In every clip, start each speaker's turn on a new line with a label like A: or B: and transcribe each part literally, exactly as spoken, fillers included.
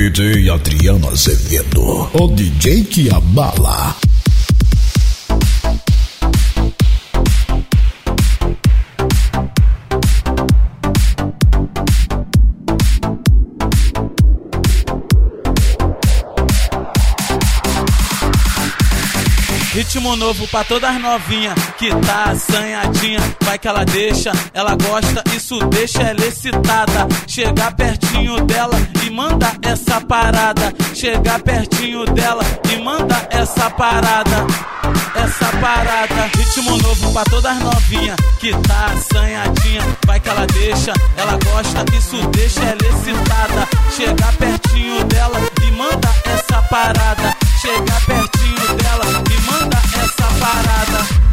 A: D J Adriano Azevedo, o D J que abala.
B: Ritmo novo pra todas novinhas que tá assanhadinha. Vai que ela deixa, ela gosta, isso deixa ela excitada. Chega pertinho dela e manda essa parada. Chega pertinho dela e manda essa parada. Essa parada. Ritmo novo pra todas novinhas que tá assanhadinha. Vai que ela deixa, ela gosta, isso deixa ela excitada. Chega pertinho dela e manda essa parada. Chega pertinho dela e manda essa parada.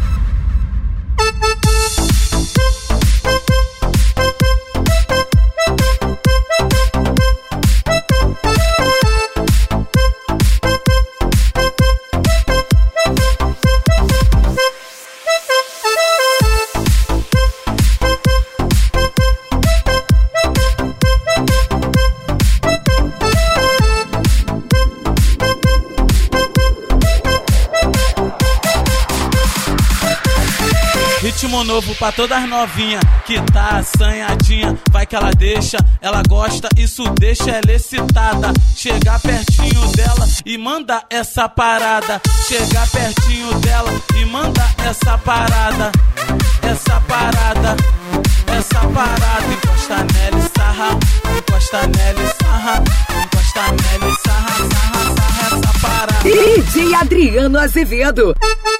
B: Ritmo novo pra todas novinhas que tá assanhadinha. Vai que ela deixa, ela gosta, isso deixa ela excitada. Chega pertinho dela e manda essa parada. Chega pertinho dela e manda essa parada. Essa parada, essa parada. Encosta nela e sarra, encosta nela e sarra, encosta nela e sarra, sarra, sarra essa parada.
C: D J Adriano Azevedo.